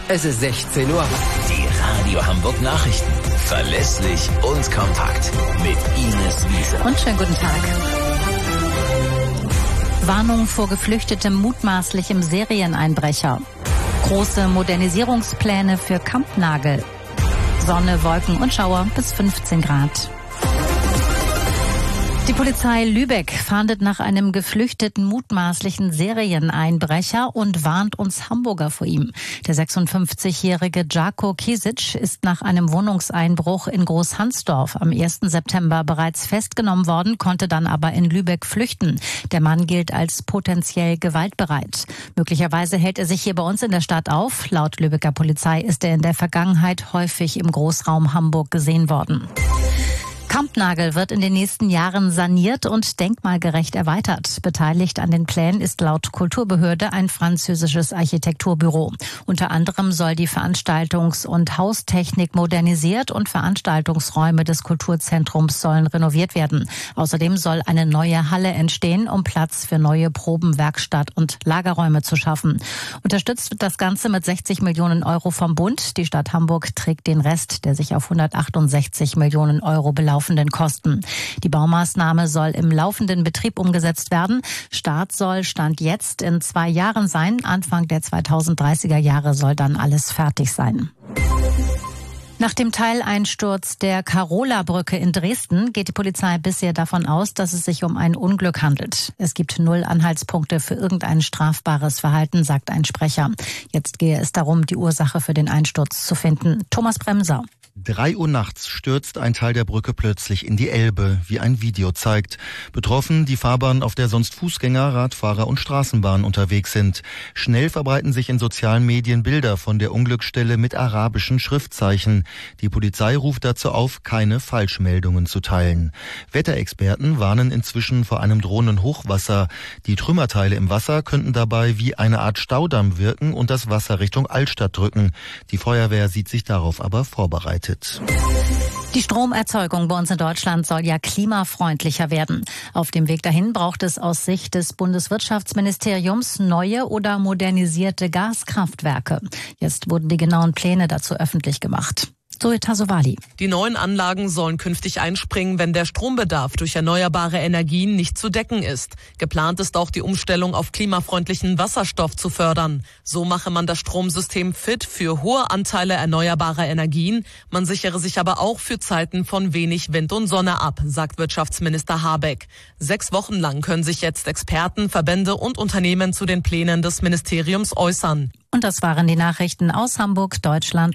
Es ist 16 Uhr. Die Radio Hamburg Nachrichten. Verlässlich und kompakt. Mit Ines Wiese. Und schönen guten Tag. Warnung vor geflüchtetem mutmaßlichem Serieneinbrecher. Große Modernisierungspläne für Kampnagel. Sonne, Wolken und Schauer bis 15 Grad. Die Polizei Lübeck fahndet nach einem geflüchteten mutmaßlichen Serieneinbrecher und warnt uns Hamburger vor ihm. Der 56-jährige Đako Kesic ist nach einem Wohnungseinbruch in Großhansdorf am 1. September bereits festgenommen worden, konnte dann aber in Lübeck flüchten. Der Mann gilt als potenziell gewaltbereit. Möglicherweise hält er sich hier bei uns in der Stadt auf. Laut Lübecker Polizei ist er in der Vergangenheit häufig im Großraum Hamburg gesehen worden. Kampnagel wird in den nächsten Jahren saniert und denkmalgerecht erweitert. Beteiligt an den Plänen ist laut Kulturbehörde ein französisches Architekturbüro. Unter anderem soll die Veranstaltungs- und Haustechnik modernisiert und Veranstaltungsräume des Kulturzentrums sollen renoviert werden. Außerdem soll eine neue Halle entstehen, um Platz für neue Proben-, Werkstatt- und Lagerräume zu schaffen. Unterstützt wird das Ganze mit 60 Millionen Euro vom Bund. Die Stadt Hamburg trägt den Rest, der sich auf 168 Millionen Euro belaufen. Kosten. Die Baumaßnahme soll im laufenden Betrieb umgesetzt werden. Start soll Stand jetzt in 2 Jahren sein. Anfang der 2030er Jahre soll dann alles fertig sein. Nach dem Teileinsturz der Karola-Brücke in Dresden geht die Polizei bisher davon aus, dass es sich um ein Unglück handelt. Es gibt 0 Anhaltspunkte für irgendein strafbares Verhalten, sagt ein Sprecher. Jetzt gehe es darum, die Ursache für den Einsturz zu finden. Thomas Bremser. 3 Uhr nachts stürzt ein Teil der Brücke plötzlich in die Elbe, wie ein Video zeigt. Betroffen die Fahrbahn, auf der sonst Fußgänger, Radfahrer und Straßenbahn unterwegs sind. Schnell verbreiten sich in sozialen Medien Bilder von der Unglücksstelle mit arabischen Schriftzeichen. Die Polizei ruft dazu auf, keine Falschmeldungen zu teilen. Wetterexperten warnen inzwischen vor einem drohenden Hochwasser. Die Trümmerteile im Wasser könnten dabei wie eine Art Staudamm wirken und das Wasser Richtung Altstadt drücken. Die Feuerwehr sieht sich darauf aber vorbereitet. Die Stromerzeugung bei uns in Deutschland soll ja klimafreundlicher werden. Auf dem Weg dahin braucht es aus Sicht des Bundeswirtschaftsministeriums neue oder modernisierte Gaskraftwerke. Jetzt wurden die genauen Pläne dazu öffentlich gemacht. Zoe Tasovali. Die neuen Anlagen sollen künftig einspringen, wenn der Strombedarf durch erneuerbare Energien nicht zu decken ist. Geplant ist auch die Umstellung auf klimafreundlichen Wasserstoff zu fördern. So mache man das Stromsystem fit für hohe Anteile erneuerbarer Energien. Man sichere sich aber auch für Zeiten von wenig Wind und Sonne ab, sagt Wirtschaftsminister Habeck. 6 Wochen lang können sich jetzt Experten, Verbände und Unternehmen zu den Plänen des Ministeriums äußern. Und das waren die Nachrichten aus Hamburg, Deutschland